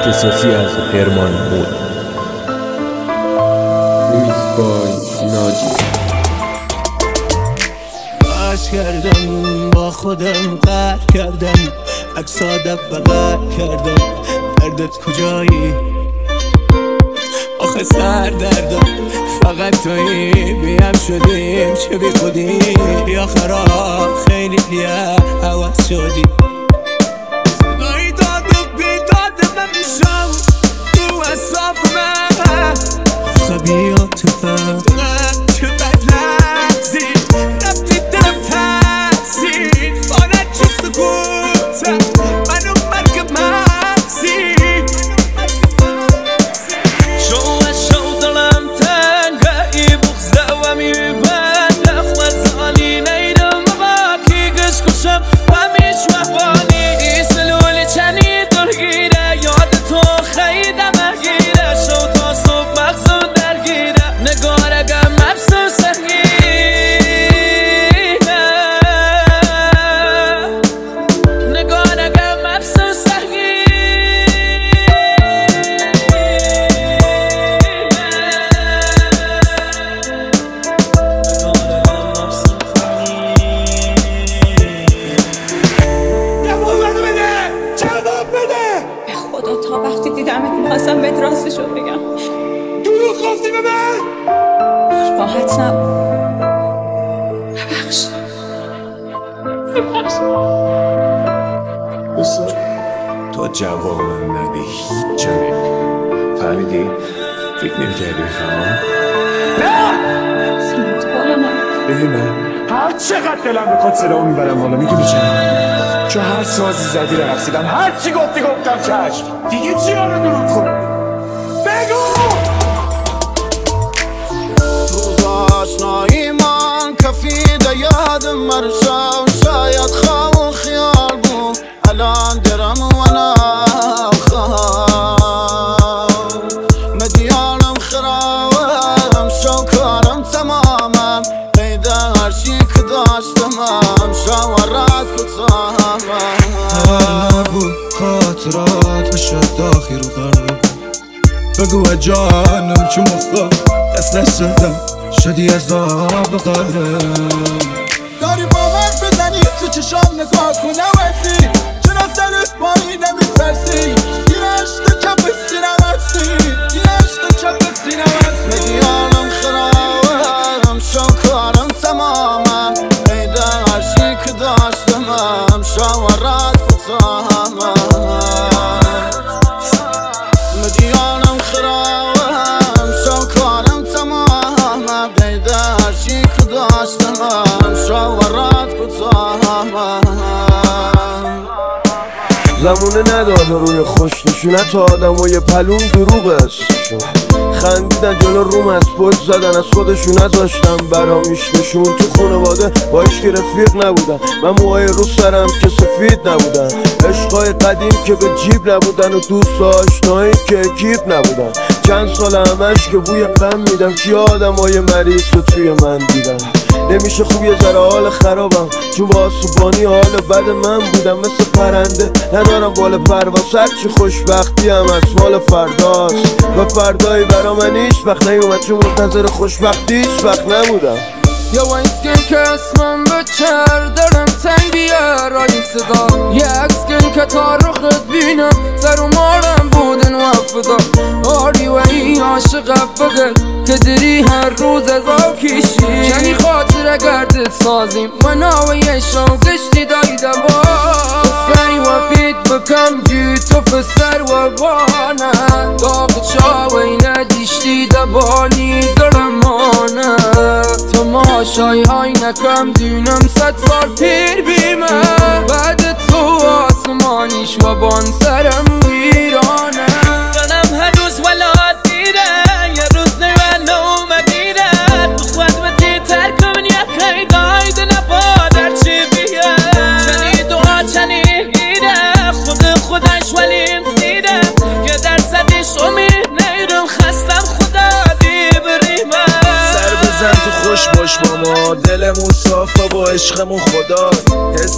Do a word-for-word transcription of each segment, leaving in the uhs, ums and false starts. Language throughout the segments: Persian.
اختصاصی از هرمان مود. ریمیکس بای ناجی. عشق کردم با خودم قهر کردم، عکسادت بغل کردم، دردت کجایی؟ آخه سر دردم فقط تویی، بیم شدیم چه بی خودی، یا خراب خیلی لیه حوض شدی. صدای داد و بیداد من میشم تو حساب من، خبیات فهم چه بد لحظی رفتی دلم تحصیل فانت چی سکوتم منو مرگ مغزی شو شو دلم تنگه ای بغزه و میبند خوزانی نیرم باکی گش کشم و میش وحبانی سلول چنی درگیره یاد تو خیده مگیره شو تا صبح مغزون درگیره نگارگم مبسوس خواستم بهت راستشو بگم. دروغ خواستی به من؟ راحت نبود. ببخش ببخش بسا تا جواب من ندی هیچ جایی فهمیدی؟ فکر نمی کردی بفهمم؟ نه سیمت بالا من ببین من هر چقدر دلم بخواد صدا میبرم بالا میدونی چرا؟ چون هر سازی زدی رقصیدم هر چی گفتی گفتم چشم دیگه چی آره دروغ کنم بگو روز آشنایی من کفیده یادم مرشم شاید خواه و خیال بود الان درم و نخواه مدیانم خراوم شوکارم تمامم پیدا هرچی که داشتمم شاورت کتامم هر نبود خاطرات بشد داخل رو قرار بگو جانم چون مفتاد دست نشدم شدی از آب قلبم داری با من بزنی تو چشام نگاه کنم ورسی چرا سرت پایی نمیترسی یه عشق کف سینم هستی یه عشق کف سینم هستی مدیانم خراوم شوکارم تمامم پیدا هرچی که داشتمم شاورت کتامم مدیانم خراوم شوکارم تمامم پیدا هرچی که داشتمم شاورت کتامم زمونه نداده روی خوش نشونت آدم و یه پلون دروغ استشون خندیدن جلو روم از پشت زدن از خودشون نذاشتم برام نشون تو خونواده با هیچ که رفیق نبودن من موهای رو سرم که سفید نبودن عشقای قدیم که به جیب نبودن و دوست آشنایی که اکیپ نبودن چند سال همش که بوی غم میدم که آدم های مریض رو توی من دیدم نمیشه خوب یه ذره حال خرابم چون با آسوبانی حال بد من بودم مثل پرنده ندارم بال پرواز هرچی خوشبختی هم از مال فرداست و فردایی برا من هیچ وقت نیومد چون منتظر خوشبختی هیچ وقت نبودم یا وایسکن که اسمم بچر دارم تنگ بیار این صدا یه اکسکن که تارخت بینم سر و مارم بودن و افدا آری و این عاشق فقر که دری هر روز از آکیشی کنی خاطر گردت سازیم و ناوی شو گشتی دایده با سعی و پیت بکم جی تو فسر و بانه داغ چاوی ندیشتی دبانی درمانه تماشای های نکم دینم صد سال پیر بیمه بعد تو آسمانیش و بان سرم ویرانه دلم هنوز ولاد دیره یه روز نوانو مگیره تو خدمتی ترکم یکی قاید نبادر چی بیه چنی دعا چنی گیره خود خودش ولی دیره یه درصدیش امید نیرم خستم خدا دی بریمه سر بزن تو خوش باش ماما دلمون صافه با عشقمون خدا حس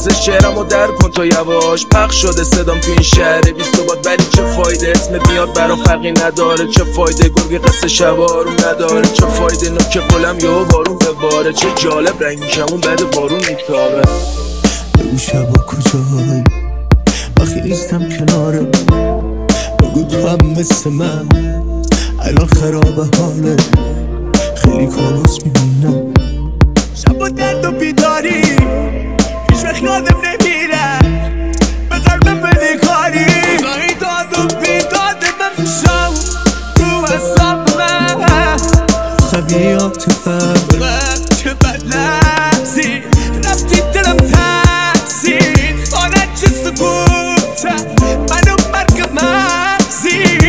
قصه شعرمو در کن تو یواش. پخش شده صدام تو این شهر بیست ثبات ولی چه فایده، اسمت میاد برا فرقی نداره. چه فایده گرگ قصه شبارون نداره، چه فایده نوک قلم یا بارون بباره. چه جالب رنگیشمون بعد بارون میتابه. بگو شبا کجایی وقتی نیستم کناره، بگو تو هم مثل من الان خرابه حالت. خیلی کابوس میبینم شبا درد و بیداری، هیچ وقت یادم نمیره به قلبم بده کاری. صدایی داد و بیداد من میشم رو حساب من خبیات فهم چه بد لحظی رفتی دلم ترسید خانه چه سکوته منو مرگ مغزی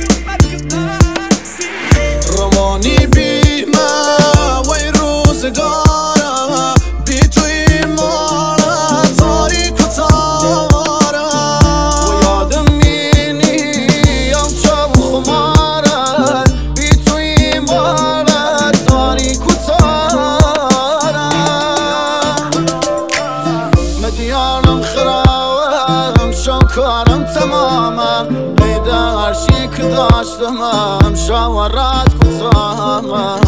روانی بی من و این روزگارم بی توی مارم تاریک و تارم و یادم مینیم چه خمارم بی توی مارم تاریک و تارم مدیانم خرابم شم کارم تمامم میده هرچی که داشتم شاورت کتامم.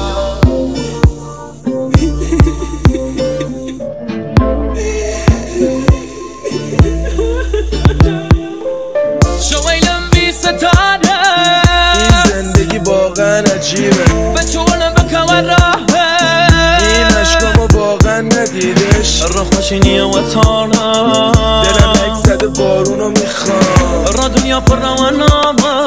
شویلم بی ستاره این زندگی واقعا عجیبه، به چونه بکن راهه این عشقامو واقعا ندیدش. را خوشینی و تارم دلم یک زده بارونو میخوام، را دنیا پر رو نامه